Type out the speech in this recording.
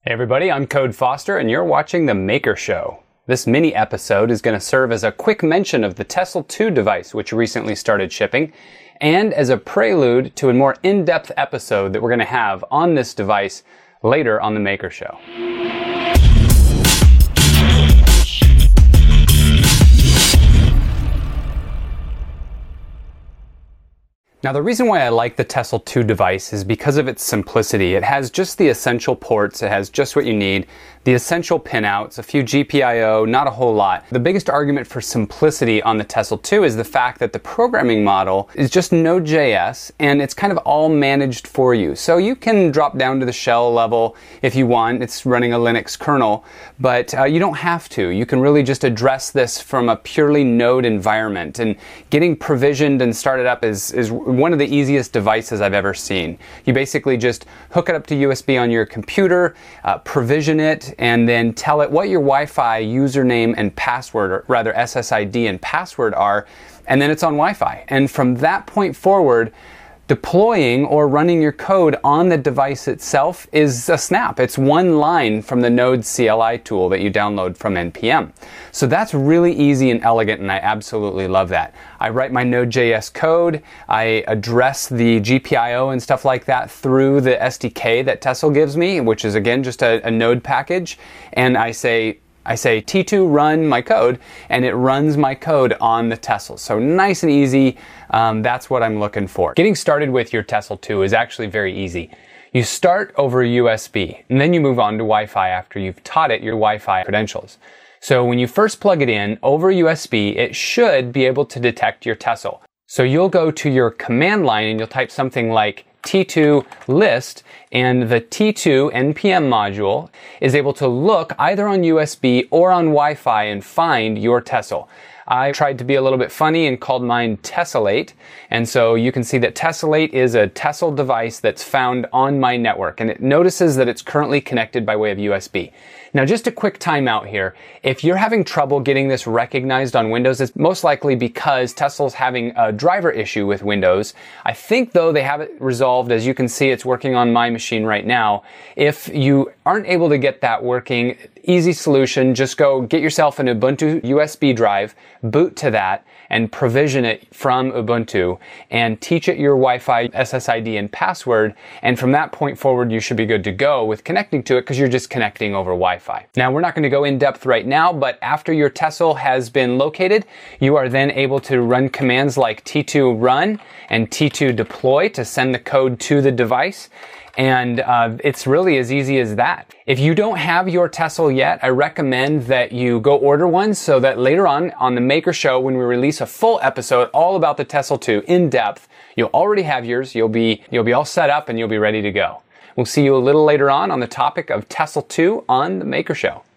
Hey everybody, I'm Code Foster and you're watching The Maker Show. This mini episode is going to serve as a quick mention of the Tesla 2 device, which recently started shipping, and as a prelude to a more in-depth episode that we're going to have on this device later on The Maker Show. Now, the reason why I like the Tesla 2 device is because of its simplicity. It has just the essential ports, it has just what you need, the essential pinouts, a few GPIO, not a whole lot. The biggest argument for simplicity on the Tesla 2 is the fact that the programming model is just Node.js and it's kind of all managed for you. So you can drop down to the shell level if you want. It's running a Linux kernel, but you don't have to. You can really just address this from a purely Node environment, and getting provisioned and started up is one of the easiest devices I've ever seen. You basically just hook it up to USB on your computer, provision it, and then tell it what your Wi-Fi username and password, or rather SSID and password are, and then it's on Wi-Fi. And from that point forward, deploying or running your code on the device itself is a snap. It's one line from the Node CLI tool that you download from NPM. So that's really easy and elegant, and I absolutely love that. I write my Node.js code, I address the GPIO and stuff like that through the SDK that Tesla gives me, which is again just a Node package, and I say T2 run my code, and it runs my code on the Tesla. So nice and easy. That's what I'm looking for. Getting started with your Tesla 2 is actually very easy. You start over USB, and then you move on to Wi-Fi after you've taught it your Wi-Fi credentials. So when you first plug it in over USB, it should be able to detect your Tesla. So you'll go to your command line and you'll type something like T2 list, and the T2 NPM module is able to look either on USB or on Wi-Fi and find your Tesla. I tried to be a little bit funny and called mine Tessellate, and so you can see that Tessellate is a Tesla device that's found on my network, and it notices that it's currently connected by way of USB. Now, just a quick timeout here. If you're having trouble getting this recognized on Windows, it's most likely because Tesla's having a driver issue with Windows. I think, though, they have it resolved. As you can see, it's working on my machine right now. If you aren't able to get that working, easy solution, just go get yourself an Ubuntu USB drive, boot to that, and provision it from Ubuntu, and teach it your Wi-Fi SSID and password, and from that point forward you should be good to go with connecting to it, because you're just connecting over Wi-Fi. Now, we're not going to go in depth right now, but after your Tesla has been located, you are then able to run commands like T2 run and T2 deploy to send the code to the device. And it's really as easy as that. If you don't have your Tesla yet, I recommend that you go order one, so that later on the Maker Show, when we release a full episode all about the Tesla 2 in depth, you'll already have yours. You'll be all set up and you'll be ready to go. We'll see you a little later on the topic of Tesla 2 on the Maker Show.